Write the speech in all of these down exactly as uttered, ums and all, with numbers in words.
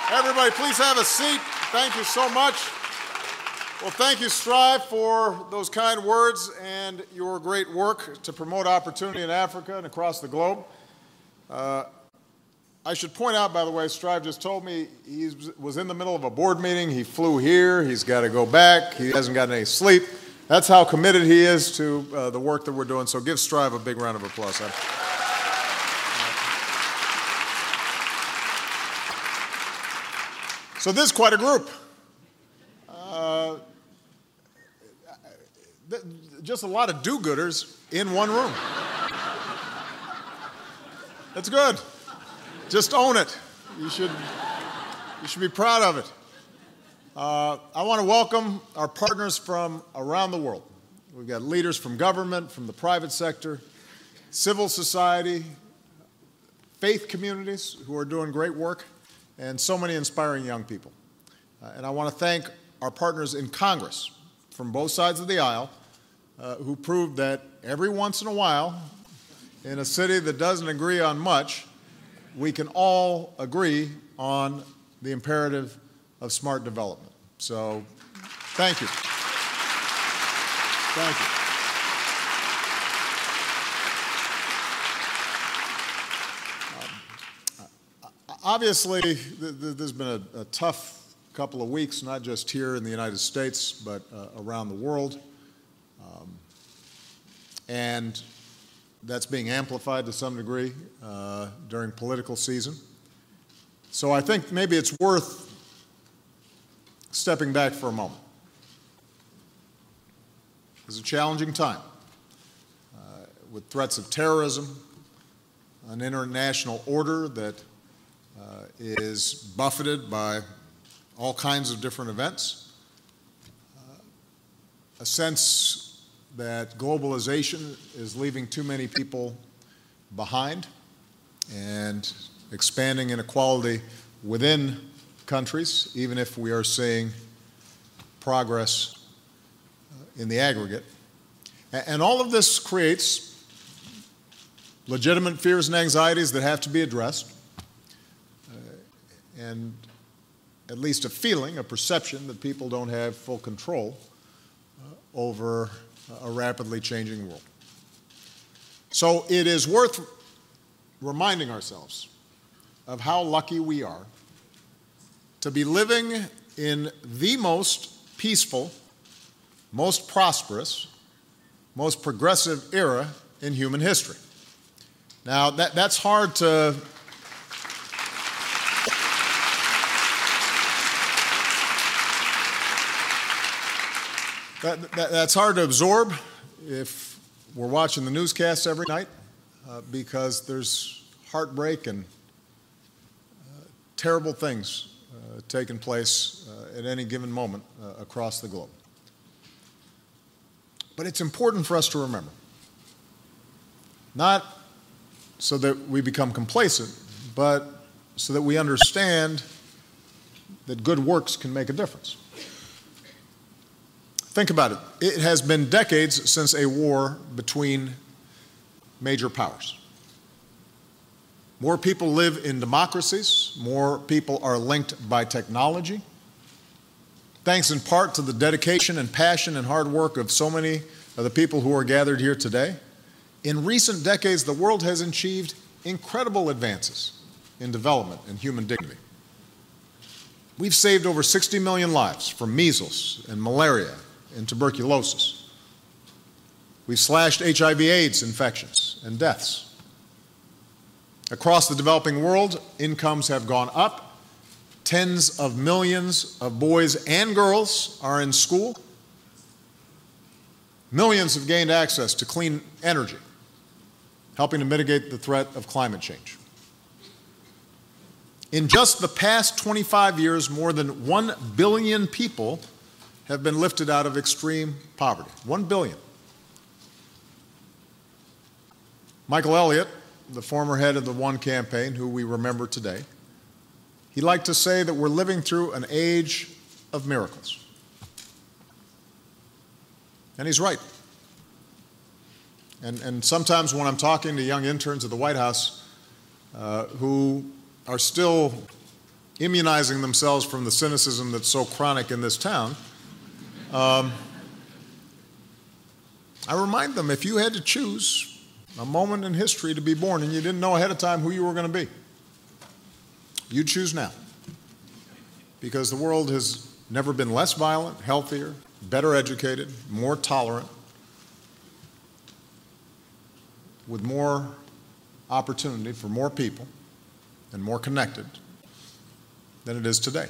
Everybody, please have a seat. Thank you so much. Well, thank you, Strive, for those kind words and your great work to promote opportunity in Africa and across the globe. Uh, I should point out, by the way, Strive just told me he was in the middle of a board meeting. He flew here. He's got to go back. He hasn't gotten any sleep. That's how committed he is to uh, the work that we're doing. So give Strive a big round of applause. So this is quite a group. Uh, just a lot of do-gooders in one room. That's good. Just own it. You should, you should be proud of it. Uh, I want to welcome our partners from around the world. We've got leaders from government, from the private sector, civil society, faith communities who are doing great work, and so many inspiring young people. Uh, and I want to thank our partners in Congress from both sides of the aisle uh, who proved that every once in a while, in a city that doesn't agree on much, we can all agree on the imperative of smart development. So, thank you. Thank you. Obviously, th th there's been a, a tough couple of weeks, not just here in the United States, but uh, around the world. Um, and that's being amplified to some degree uh, during political season. So I think maybe it's worth stepping back for a moment. It's a challenging time uh, with threats of terrorism, an international order that Uh, is buffeted by all kinds of different events, uh, a sense that globalization is leaving too many people behind and expanding inequality within countries, even if we are seeing progress uh, in the aggregate. A and all of this creates legitimate fears and anxieties that have to be addressed, and at least a feeling, a perception that people don't have full control uh, over a rapidly changing world. So it is worth reminding ourselves of how lucky we are to be living in the most peaceful, most prosperous, most progressive era in human history. Now, that, that's hard to That, that, that's hard to absorb if we're watching the newscasts every night uh, because there's heartbreak and uh, terrible things uh, taking place uh, at any given moment uh, across the globe. But it's important for us to remember, not so that we become complacent, but so that we understand that good works can make a difference. Think about it. It has been decades since a war between major powers. More people live in democracies. More people are linked by technology. Thanks in part to the dedication and passion and hard work of so many of the people who are gathered here today, in recent decades, the world has achieved incredible advances in development and human dignity. We've saved over sixty million lives from measles and malaria and tuberculosis. We've slashed H I V AIDS infections and deaths. Across the developing world, incomes have gone up. Tens of millions of boys and girls are in school. Millions have gained access to clean energy, helping to mitigate the threat of climate change. In just the past twenty-five years, more than one billion people have been lifted out of extreme poverty. One billion. Michael Elliott, the former head of the One campaign, who we remember today, he liked to say that we're living through an age of miracles. And he's right. And, and sometimes when I'm talking to young interns at the White House uh, who are still immunizing themselves from the cynicism that's so chronic in this town, um, I remind them, if you had to choose a moment in history to be born and you didn't know ahead of time who you were going to be, you'd choose now. Because the world has never been less violent, healthier, better educated, more tolerant, with more opportunity for more people and more connected than it is today.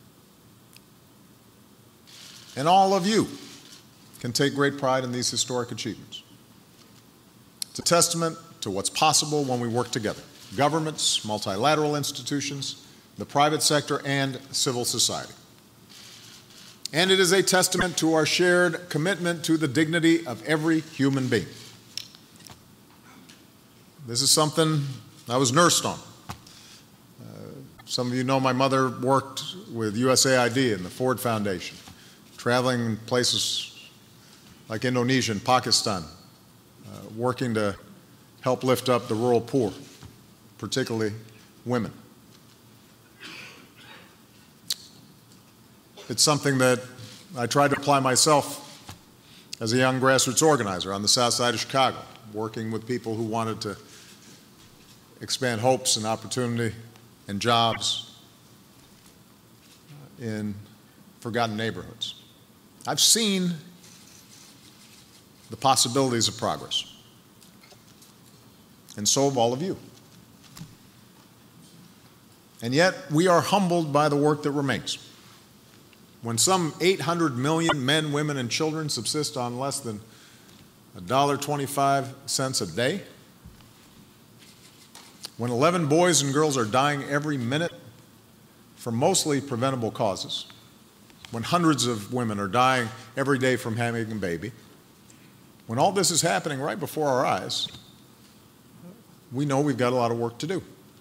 And all of you can take great pride in these historic achievements. It's a testament to what's possible when we work together. Governments, multilateral institutions, the private sector, and civil society. And it is a testament to our shared commitment to the dignity of every human being. This is something I was nursed on. Uh, some of you know my mother worked with U S A I D and the Ford Foundation, traveling in places like Indonesia and Pakistan, uh, working to help lift up the rural poor, particularly women. It's something that I tried to apply myself as a young grassroots organizer on the south side of Chicago, working with people who wanted to expand hopes and opportunity and jobs in forgotten neighborhoods. I've seen the possibilities of progress, and so have all of you. And yet, we are humbled by the work that remains. When some eight hundred million men, women, and children subsist on less than one dollar and twenty-five cents a day, when eleven boys and girls are dying every minute from mostly preventable causes, when hundreds of women are dying every day from having a baby, when all this is happening right before our eyes, we know we've got a lot of work to do.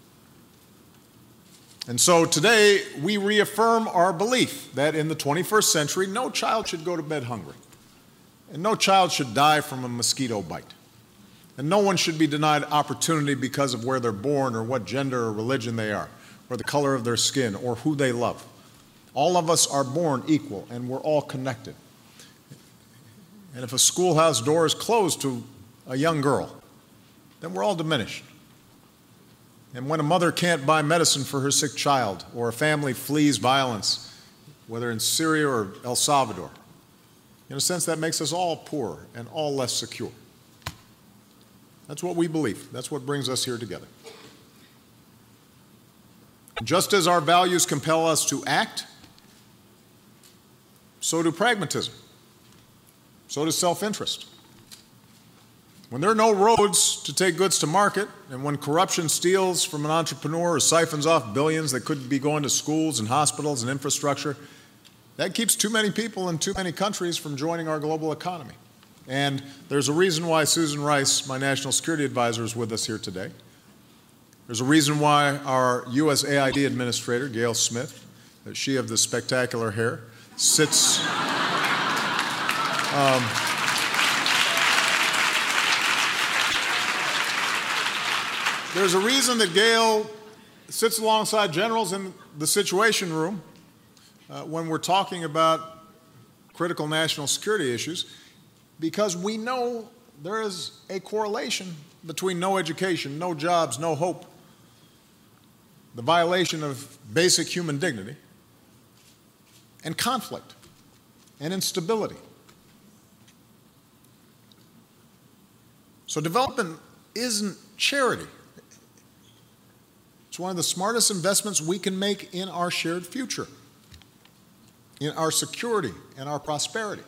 And so today, we reaffirm our belief that in the twenty-first century, no child should go to bed hungry, and no child should die from a mosquito bite, and no one should be denied opportunity because of where they're born or what gender or religion they are, or the color of their skin, or who they love. All of us are born equal, and we're all connected. And if a schoolhouse door is closed to a young girl, then we're all diminished. And when a mother can't buy medicine for her sick child, or a family flees violence, whether in Syria or El Salvador, in a sense that makes us all poor and all less secure. That's what we believe. That's what brings us here together. Just as our values compel us to act, so do pragmatism. So does self-interest. When there are no roads to take goods to market, and when corruption steals from an entrepreneur or siphons off billions that could be going to schools and hospitals and infrastructure, that keeps too many people in too many countries from joining our global economy. And there's a reason why Susan Rice, my national security advisor, is with us here today. There's a reason why our U S A I D administrator, Gail Smith, she of the spectacular hair, sits... Um, There's a reason that Gail sits alongside generals in the Situation Room uh, when we're talking about critical national security issues, because we know there is a correlation between no education, no jobs, no hope, the violation of basic human dignity, and conflict and instability. So development isn't charity. It's one of the smartest investments we can make in our shared future, in our security and our prosperity.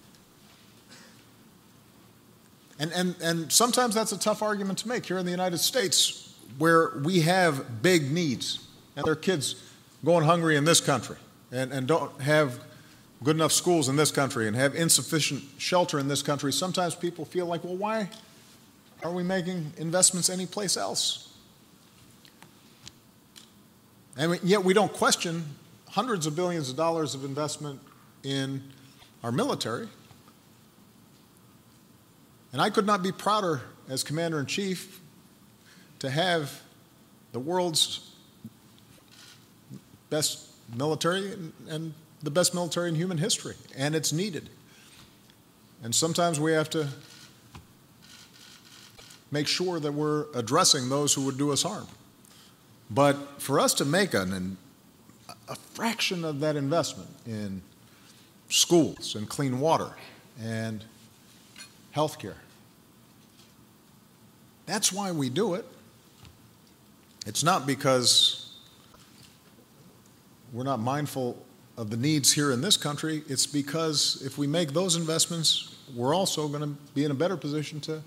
And, and, and sometimes that's a tough argument to make here in the United States, where we have big needs, and there are kids going hungry in this country, and, and don't have good enough schools in this country, and have insufficient shelter in this country. Sometimes people feel like, well, why are we making investments anyplace else? And yet we don't question hundreds of billions of dollars of investment in our military. And I could not be prouder as Commander-in-Chief to have the world's best military and, and the best military in human history, and it's needed. And sometimes we have to make sure that we're addressing those who would do us harm. But for us to make an, an, a fraction of that investment in schools and clean water and health care, that's why we do it. It's not because we're not mindful of the needs here in this country. It's because if we make those investments, we're also going to be in a better position to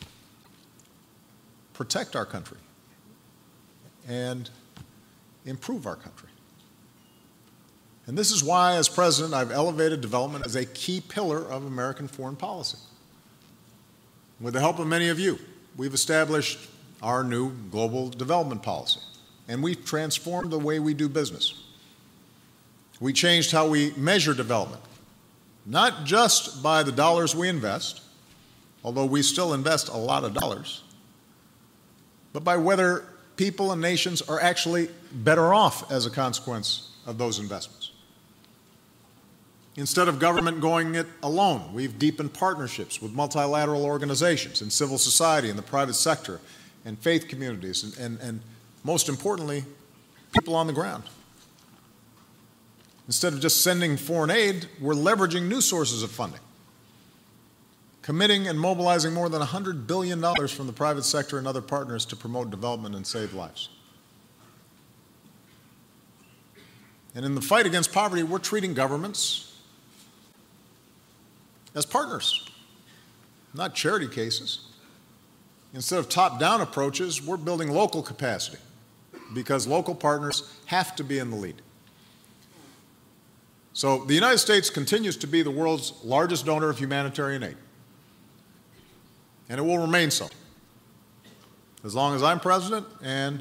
protect our country and improve our country. And this is why, as president, I've elevated development as a key pillar of American foreign policy. With the help of many of you, we've established our new global development policy, and we've transformed the way we do business. We changed how we measure development, not just by the dollars we invest, although we still invest a lot of dollars, but by whether people and nations are actually better off as a consequence of those investments. Instead of government going it alone, we've deepened partnerships with multilateral organizations in civil society and the private sector and faith communities and, and, and most importantly, people on the ground. Instead of just sending foreign aid, we're leveraging new sources of funding, committing and mobilizing more than one hundred billion dollars from the private sector and other partners to promote development and save lives. And in the fight against poverty, we're treating governments as partners, not charity cases. Instead of top-down approaches, we're building local capacity because local partners have to be in the lead. So the United States continues to be the world's largest donor of humanitarian aid, and it will remain so as long as I'm president, and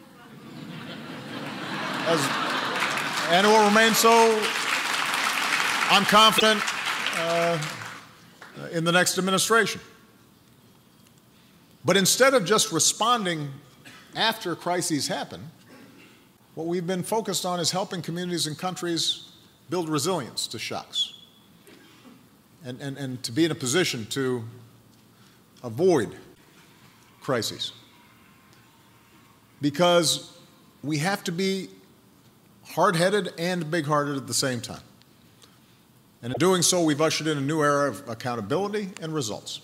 as, and it will remain so, I'm confident, uh, in the next administration. But instead of just responding after crises happen, what we've been focused on is helping communities and countries build resilience to shocks and, and, and to be in a position to avoid crises. Because we have to be hard-headed and big-hearted at the same time. And in doing so, we've ushered in a new era of accountability and results.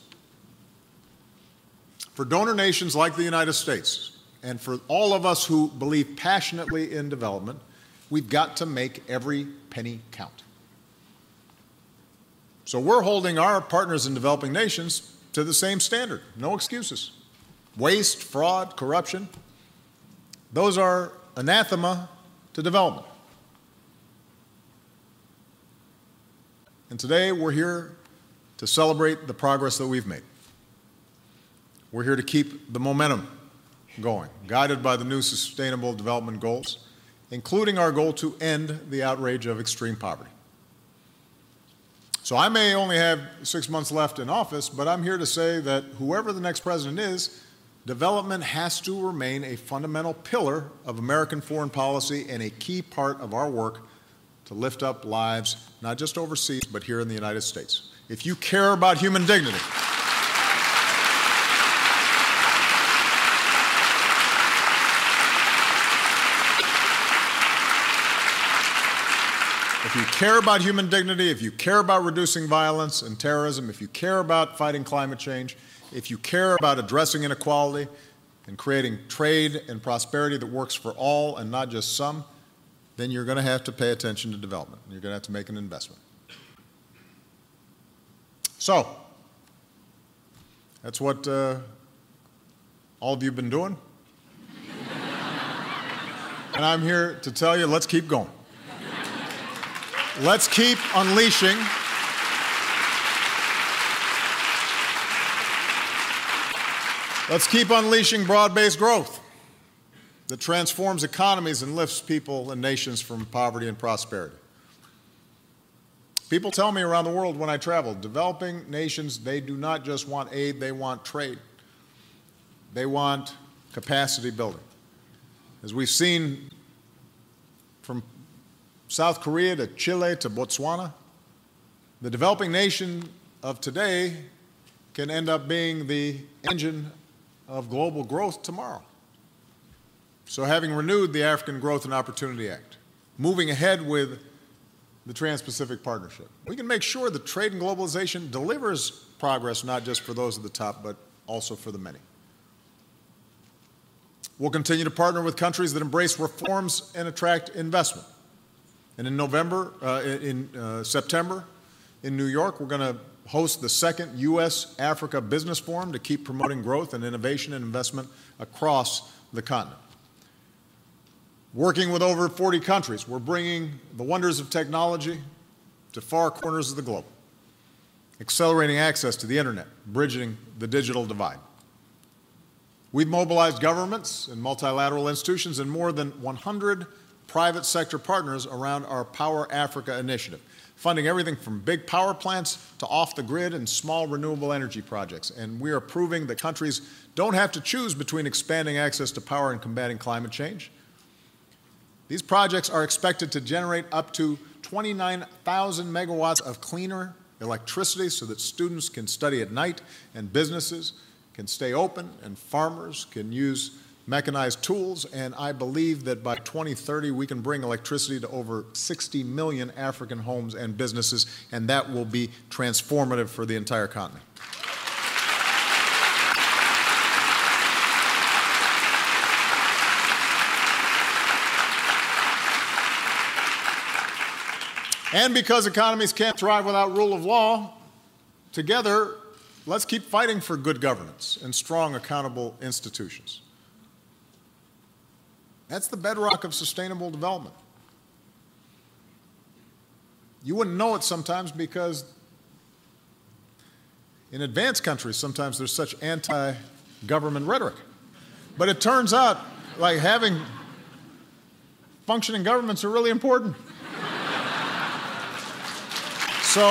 For donor nations like the United States, and for all of us who believe passionately in development, we've got to make every penny count. So we're holding our partners in developing nations to the same standard. No excuses. Waste, fraud, corruption, those are anathema to development. And today we're here to celebrate the progress that we've made. We're here to keep the momentum going, guided by the new Sustainable Development Goals, including our goal to end the outrage of extreme poverty. So I may only have six months left in office, but I'm here to say that whoever the next president is, development has to remain a fundamental pillar of American foreign policy and a key part of our work to lift up lives, not just overseas, but here in the United States. If you care about human dignity, if you care about human dignity, if you care about reducing violence and terrorism, if you care about fighting climate change, if you care about addressing inequality and creating trade and prosperity that works for all and not just some, then you're going to have to pay attention to development. You're going to have to make an investment. So, that's what uh, all of you have been doing. And I'm here to tell you, let's keep going. Let's keep unleashing Let's keep unleashing broad-based growth that transforms economies and lifts people and nations from poverty and prosperity. People tell me around the world when I travel, developing nations, they do not just want aid, they want trade. They want capacity building. As we've seen from South Korea to Chile to Botswana, the developing nation of today can end up being the engine of global growth tomorrow. So having renewed the African Growth and Opportunity Act, moving ahead with the Trans-Pacific Partnership, we can make sure that trade and globalization delivers progress not just for those at the top, but also for the many. We'll continue to partner with countries that embrace reforms and attract investment. And in November, uh, in uh, September, in New York, we're going to host the second U S Africa Business Forum to keep promoting growth and innovation and investment across the continent. Working with over forty countries, we're bringing the wonders of technology to far corners of the globe, accelerating access to the internet, bridging the digital divide. We've mobilized governments and multilateral institutions and more than one hundred private sector partners around our Power Africa initiative, funding everything from big power plants to off-the-grid and small renewable energy projects. And we are proving that countries don't have to choose between expanding access to power and combating climate change. These projects are expected to generate up to twenty-nine thousand megawatts of cleaner electricity so that students can study at night and businesses can stay open and farmers can use mechanized tools. And I believe that by twenty thirty we can bring electricity to over sixty million African homes and businesses, and that will be transformative for the entire continent. And because economies can't thrive without rule of law, together, let's keep fighting for good governance and strong, accountable institutions. That's the bedrock of sustainable development. You wouldn't know it sometimes because in advanced countries, sometimes there's such anti-government rhetoric. But it turns out, like, having functioning governments are really important. So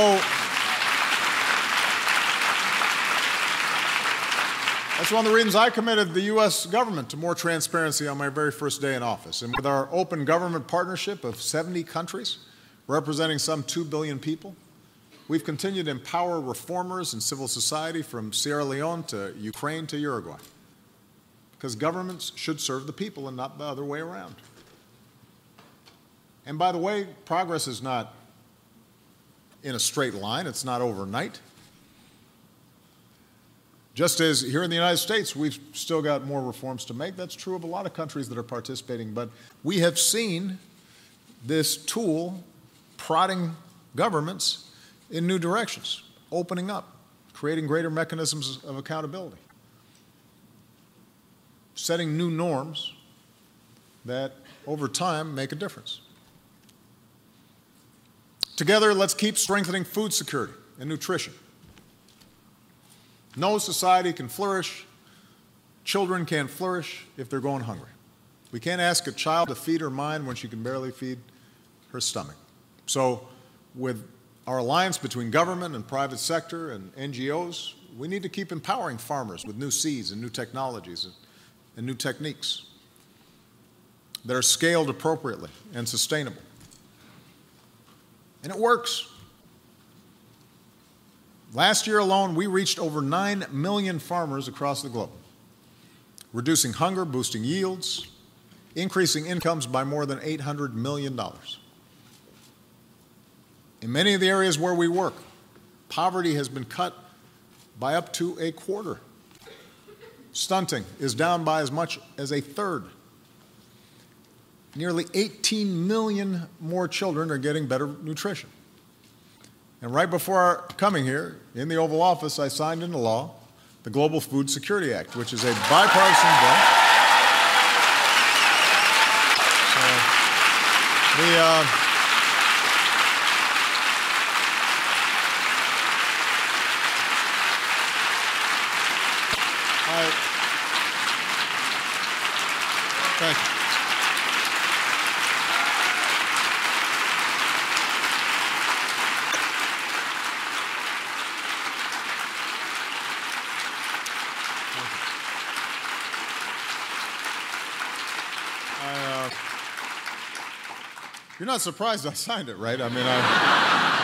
that's one of the reasons I committed the U S government to more transparency on my very first day in office. And with our open government partnership of seventy countries, representing some two billion people, we've continued to empower reformers and civil society from Sierra Leone to Ukraine to Uruguay. Because governments should serve the people and not the other way around. And by the way, progress is not in a straight line. It's not overnight. Just as here in the United States, we've still got more reforms to make. That's true of a lot of countries that are participating. But we have seen this tool prodding governments in new directions, opening up, creating greater mechanisms of accountability, setting new norms that over time make a difference. Together, let's keep strengthening food security and nutrition. No society can flourish, children can't flourish if they're going hungry. We can't ask a child to feed her mind when she can barely feed her stomach. So with our alliance between government and private sector and N G Os, we need to keep empowering farmers with new seeds and new technologies and, and new techniques that are scaled appropriately and sustainable. And it works. Last year alone, we reached over nine million farmers across the globe, reducing hunger, boosting yields, increasing incomes by more than eight hundred million dollars. In many of the areas where we work, poverty has been cut by up to a quarter. Stunting is down by as much as a third. Nearly eighteen million more children are getting better nutrition. And right before coming here, in the Oval Office, I signed into law the Global Food Security Act, which is a bipartisan bill. So the, uh, I, thank you. You're not surprised I signed it, right? I mean, I,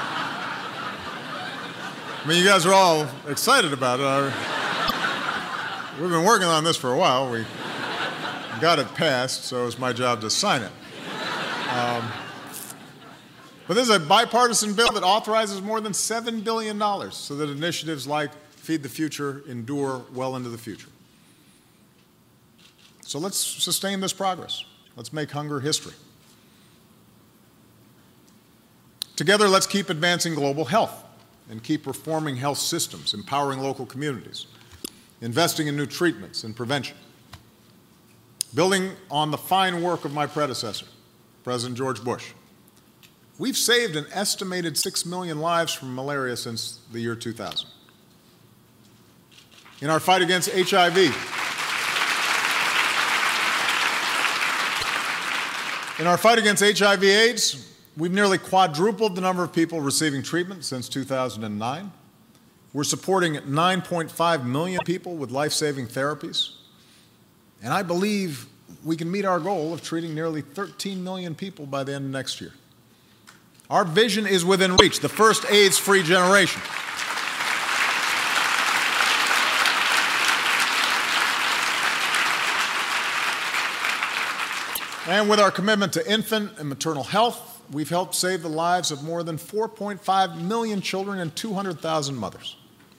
I mean, you guys are all excited about it. I, we've been working on this for a while. We got it passed, so it's my job to sign it. Um, but this is a bipartisan bill that authorizes more than seven billion dollars so that initiatives like Feed the Future endure well into the future. So let's sustain this progress. Let's make hunger history. Together, let's keep advancing global health and keep reforming health systems, empowering local communities, investing in new treatments and prevention. Building on the fine work of my predecessor, President George Bush, we've saved an estimated six million lives from malaria since the year two thousand. In our fight against H I V, in our fight against H I V AIDS, we've nearly quadrupled the number of people receiving treatment since two thousand nine. We're supporting nine point five million people with life-saving therapies. And I believe we can meet our goal of treating nearly thirteen million people by the end of next year. Our vision is within reach, the first AIDS-free generation. And with our commitment to infant and maternal health, we've helped save the lives of more than four point five million children and two hundred thousand mothers.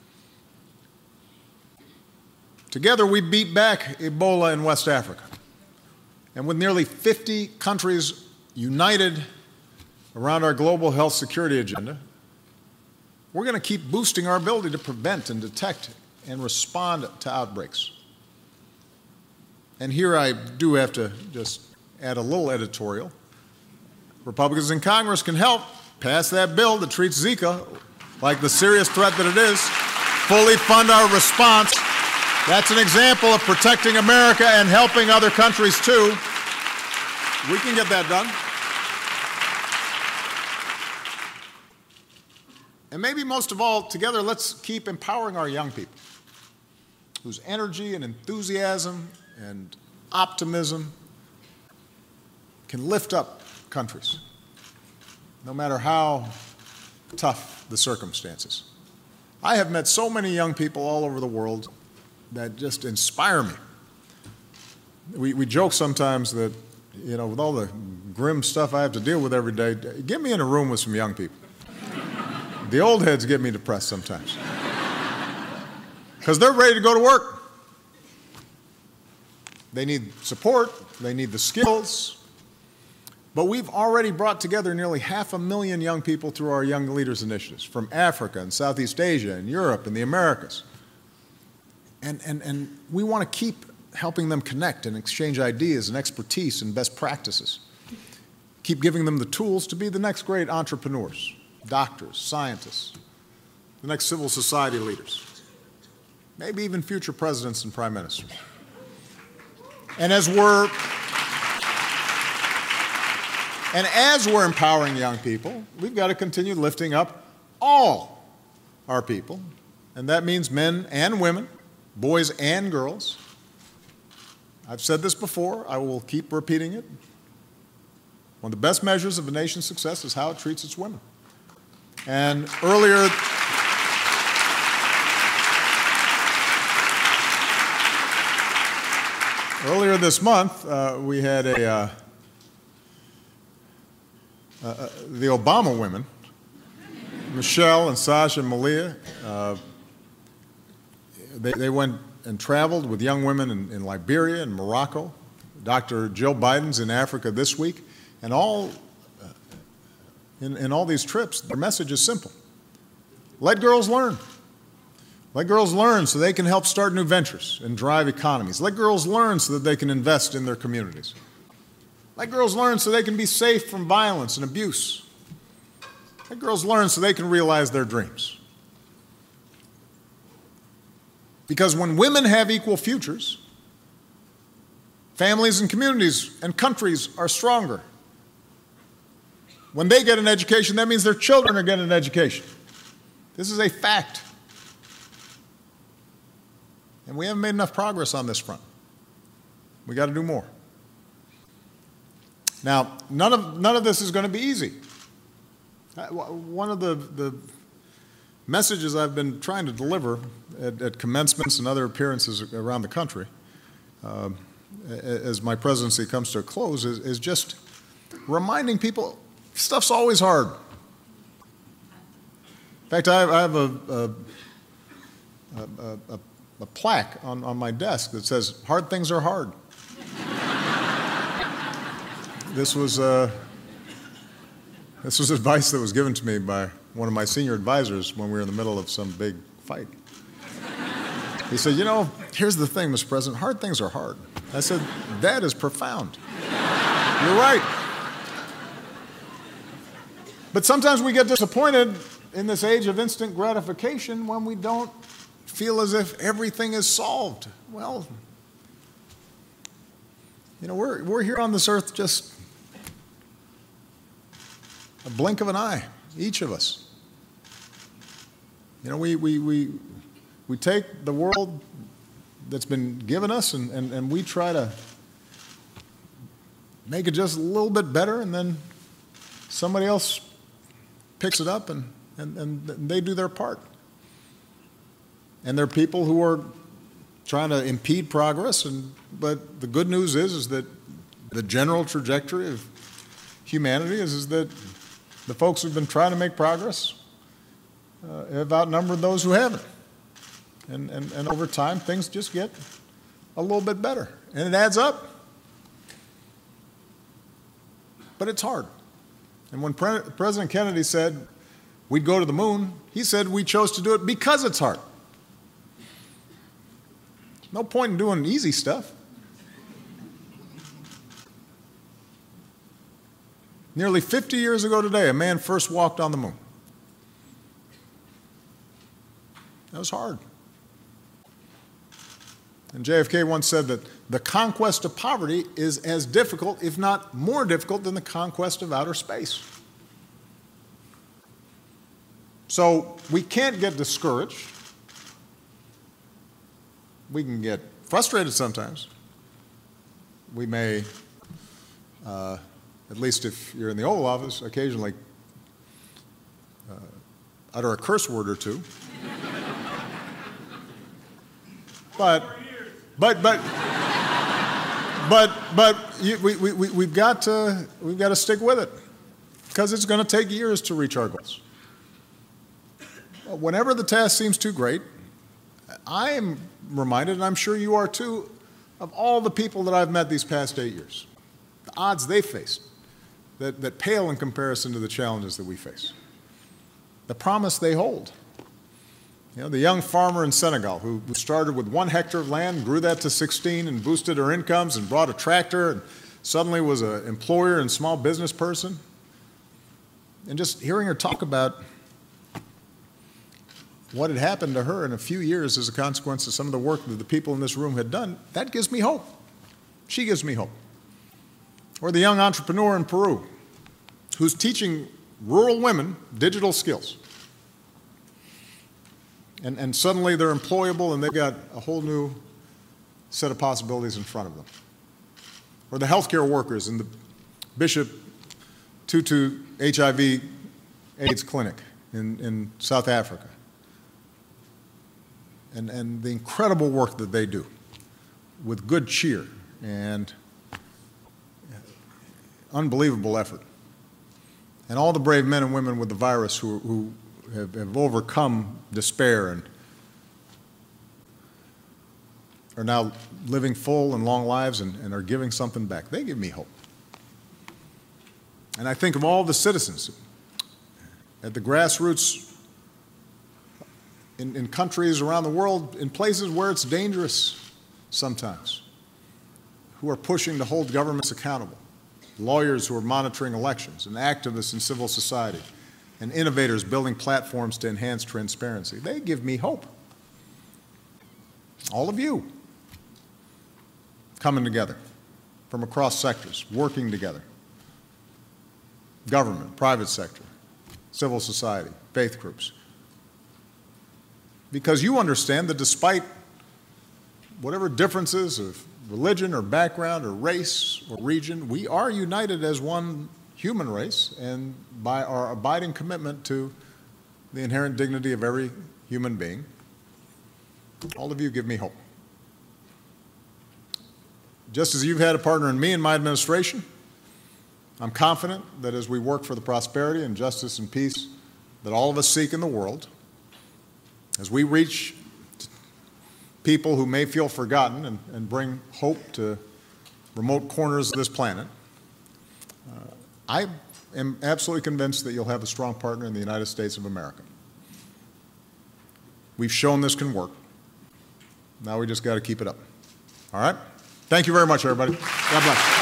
Together, we beat back Ebola in West Africa. And with nearly fifty countries united around our global health security agenda, we're going to keep boosting our ability to prevent and detect and respond to outbreaks. And here I do have to just add a little editorial. Republicans in Congress can help pass that bill that treats Zika like the serious threat that it is, fully fund our response. That's an example of protecting America and helping other countries too. We can get that done. And maybe most of all, together, let's keep empowering our young people whose energy and enthusiasm and optimism can lift up countries, no matter how tough the circumstances. I have met so many young people all over the world that just inspire me. We, we joke sometimes that, you know, with all the grim stuff I have to deal with every day, get me in a room with some young people. The old heads get me depressed sometimes because they're ready to go to work. They need support, they need the skills. But we've already brought together nearly half a million young people through our Young Leaders initiatives from Africa and Southeast Asia and Europe and the Americas. And, and, and we want to keep helping them connect and exchange ideas and expertise and best practices. Keep giving them the tools to be the next great entrepreneurs, doctors, scientists, the next civil society leaders, maybe even future presidents and prime ministers. And as we're And as we're empowering young people, we've got to continue lifting up all our people, and that means men and women, boys and girls. I've said this before, I will keep repeating it. One of the best measures of a nation's success is how it treats its women. And earlier, earlier this month, uh, we had a uh, Uh, the Obama women, Michelle and Sasha and Malia, uh, they, they went and traveled with young women in, in Liberia and Morocco. Doctor Jill Biden's in Africa this week. And all, uh, in, in all these trips, their message is simple. Let girls learn. Let girls learn so they can help start new ventures and drive economies. Let girls learn so that they can invest in their communities. Let girls learn so they can be safe from violence and abuse. Let girls learn so they can realize their dreams. Because when women have equal futures, families and communities and countries are stronger. When they get an education, that means their children are getting an education. This is a fact. And we haven't made enough progress on this front. We got to do more. Now, none of, none of this is going to be easy. One of the, the messages I've been trying to deliver at, at commencements and other appearances around the country uh, as my presidency comes to a close is, is just reminding people stuff's always hard. In fact, I have, I have a, a, a, a, a plaque on, on my desk that says, "Hard things are hard." This was, uh, this was advice that was given to me by one of my senior advisors when we were in the middle of some big fight. He said, "You know, here's the thing, Mister President, hard things are hard." I said, "That is profound. You're right." But sometimes we get disappointed in this age of instant gratification when we don't feel as if everything is solved. Well, you know, we're, we're here on this earth just a blink of an eye, each of us. You know, we, we, we, we take the world that's been given us and, and, and we try to make it just a little bit better, and then somebody else picks it up and, and, and they do their part. And there are people who are trying to impede progress, and, but the good news is, is that the general trajectory of humanity is, is that the folks who've been trying to make progress uh, have outnumbered those who haven't. And, and, and over time, things just get a little bit better. And it adds up. But it's hard. And when Pre- President Kennedy said we'd go to the moon, he said we chose to do it because it's hard. No point in doing easy stuff. Nearly fifty years ago today, a man first walked on the moon. That was hard. And J F K once said that the conquest of poverty is as difficult, if not more difficult, than the conquest of outer space. So we can't get discouraged. We can get frustrated sometimes. We may, uh, at least if you're in the Oval Office, occasionally uh, utter a curse word or two. But, but, but, but, but you, we, we, we've got to, we've got to stick with it, because it's going to take years to reach our goals. Whenever the task seems too great, I am reminded, and I'm sure you are too, of all the people that I've met these past eight years, the odds they faced that, that pale in comparison to the challenges that we face, the promise they hold. You know, the young farmer in Senegal who started with one hectare of land, grew that to sixteen, and boosted her incomes and brought a tractor and suddenly was an employer and small business person. And just hearing her talk about what had happened to her in a few years as a consequence of some of the work that the people in this room had done, that gives me hope. She gives me hope. Or the young entrepreneur in Peru who's teaching rural women digital skills. And, and suddenly they're employable and they've got a whole new set of possibilities in front of them. Or the healthcare workers in the Bishop Tutu H I V AIDS clinic in, in South Africa. And, and the incredible work that they do with good cheer and unbelievable effort. And all the brave men and women with the virus who, who have, have overcome despair and are now living full and long lives and, and are giving something back. They give me hope. And I think of all the citizens at the grassroots In, in countries around the world, in places where it's dangerous sometimes, who are pushing to hold governments accountable, lawyers who are monitoring elections, and activists in civil society, and innovators building platforms to enhance transparency. They give me hope. All of you coming together from across sectors, working together. Government, private sector, civil society, faith groups. Because you understand that despite whatever differences of religion or background or race or region. We are united as one human race, and by our abiding commitment to the inherent dignity of every human being. All of you give me hope. Just as you've had a partner in me in my administration, I'm confident that as we work for the prosperity and justice and peace that all of us seek in the world, as we reach people who may feel forgotten and, and bring hope to remote corners of this planet, uh, I am absolutely convinced that you'll have a strong partner in the United States of America. We've shown this can work. Now we just got to keep it up. All right? Thank you very much, everybody. God bless.